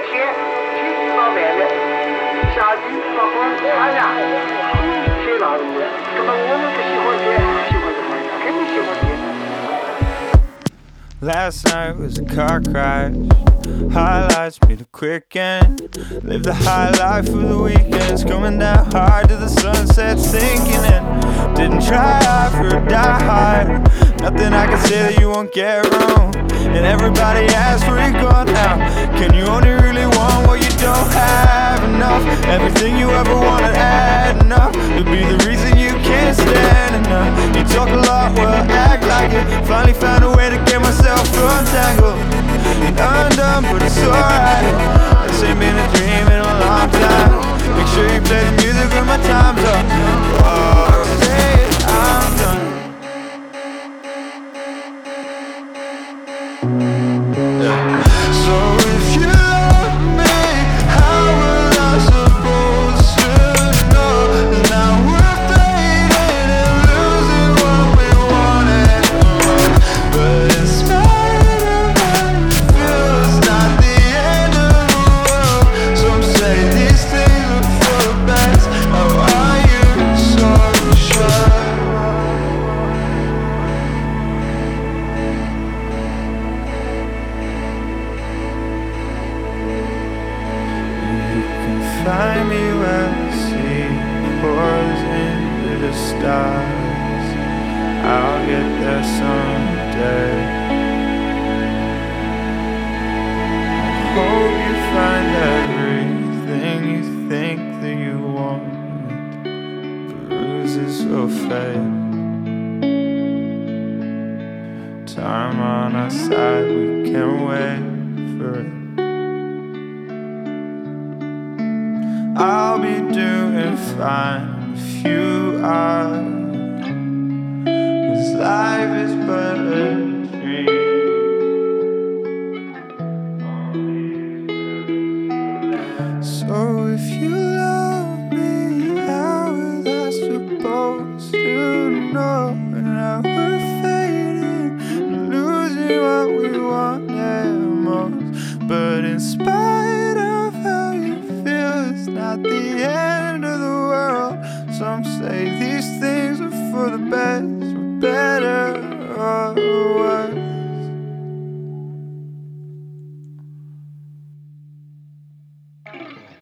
些经济方面的下雨包括参加学到的人，那么我们不喜欢这，喜欢这，肯定喜欢这。 Last night was a car crash. Highlights made a quick end. Live the high life of the weekends. Coming down hard to the sunset, sinking in. Didn't try hard for a die hard. Nothing I can say that you won't get wrong. And everybody asks where you gone now. Can you only really want what you don't have enough? Everything you ever wanted adding up to be the reason you can't stand enough. You talk a lot, well act like it. Finally found a way to get myself untangled and undone, but it's alright. This ain't been a dream in a long time. Make sure you play the music when my time's up. Oh, say I'm done. So if you love me, how was I supposed to know? Now we're fading and losing what we wanted. But in spite of how you feel, it's not the end of the world. Some say these things are for the best. How are you so sure? Find me where the sea pours into the stars. I'll get there someday. I hope you find everything you think that you want. Bruises will fade. Time on our side, we can't wait for it. I'll be doing fine if you are, 'cause life is but a dream. So if you love me, how was I supposed to know? Now we're fading and losing what we wanted most. But in spite of how you feel, it's not the end of the world. Some say these things are for the best.